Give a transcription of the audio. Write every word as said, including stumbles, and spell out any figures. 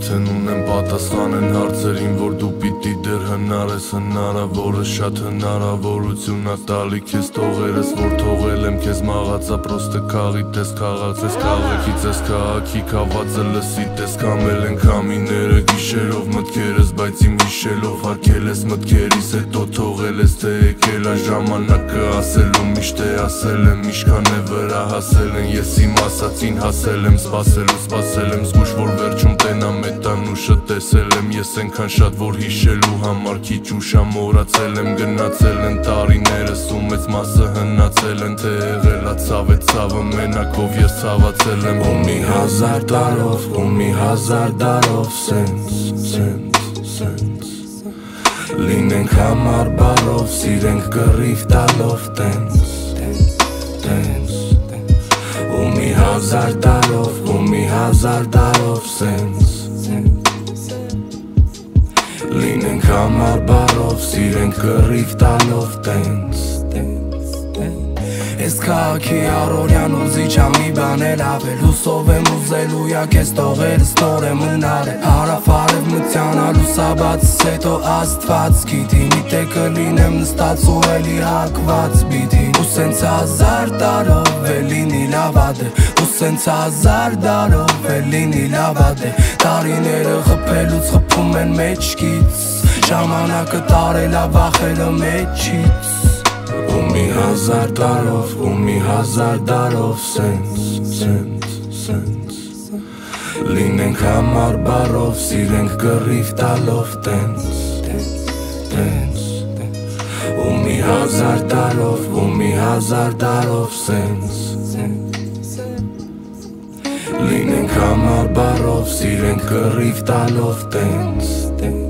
Արդեն ունեմ պատասխան են հարցերին, որ դու պիտի դեռ հնարես հնարավորը շատ հնարավորություն ա տալի քեզ թողերս, որ թողել եմ քեզ մաղացա պրոստը քաղի տես քաղաց ես քաղաքից ես քաղաքի կավածը լսի տես կամել են կամիները գիշերով մտքերս, բայց իմ հիշելով հարկել ես մտքերիս հետո թողել ես թե եկել ա ժամանակը ասելու միշտ է ասել եմ իշքան է վրա հասել են ես իմ ասացին հասել եմ սպասելու սպասել եմ զգուշ որ վերջում տենամ էտ անուշը տեսել եմ ես ենքան շատ որ հիշելու համար քիչ ուշա մոռացել եմ գնացել են տարիներս ու մեծ մասը հնացել են թե եղել ա ցավ է ցավը մենակով ես ցավացել եմ ու մի հազար տարով ու մի հազար դարով սենց սենց սենց լինենք համար բարով սիրենք կռիվ տալով տենց տենց ու մի հազար տարով ու մի հազար դարով սենց լինենք համար բարով սիրենք կռիվ տալով տենց Ես քաղաքի առօրյան ուզիչ ա մի բան էլ ավել Հուսով եմ ուզելու յա կեզ տողերս նոր եմ մնարել Հարավ արև մտյան ալուսաբացս հետո աստված գիտի Մի տե կլինեմ նստած ու էլի հակված բիդին Ու սենց հազար տարով է լինի լավադ է Ու սենց հազար դարով է լինի լավադ է Տարիները խպելուց խպում են մեջքից Ժամանակը տարել ա վախելը մեջից ու մի հազար տարով, ու մի հազար դարով սենց, սենց, սենց Լինենք համար բարով, սիրենք կռիվ տալով տենց, տենց ու մի հազար տարով, ու մի հազար դարով սենց Լինենք համար բարով, սիրենք կռիվ տալով տենց